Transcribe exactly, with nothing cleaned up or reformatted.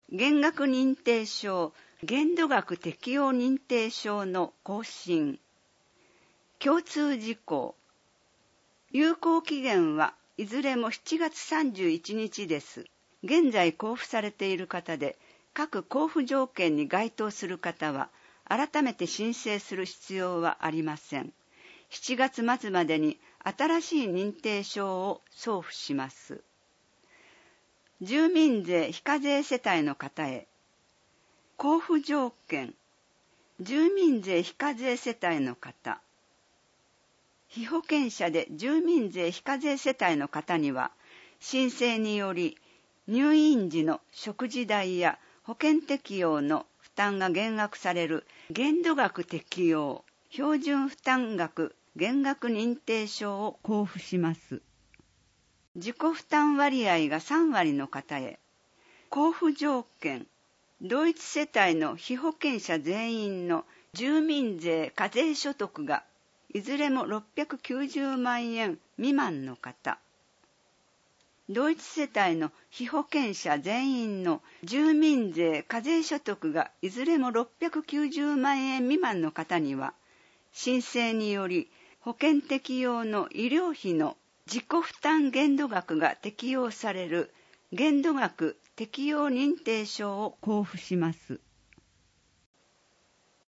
減額認定証、限度額適用認定証の更新。共通事項。有効期限はいずれもしちがつさんじゅういちにちです。現在交付されている方で、各交付条件に該当する方は、改めて申請する必要はありません。しちがつ末までに新しい認定証を送付します。住民税非課税世帯の方へ。交付条件。住民税非課税世帯の方。被保険者で住民税非課税世帯の方には、申請により入院時の食事代や保険適用の負担が減額される限度額適用標準負担額減額認定証を交付します。自己負担割合がさんわりの方へ。交付条件。同一世帯の被保険者全員の住民税課税所得がいずれもろっぴゃくきゅうじゅうまんえん未満の方。同一世帯の被保険者全員の住民税課税所得がいずれもろっぴゃくきゅうじゅうまんえん未満の方には、申請により保険適用の医療費の自己負担限度額が適用される限度額適用認定証を交付します。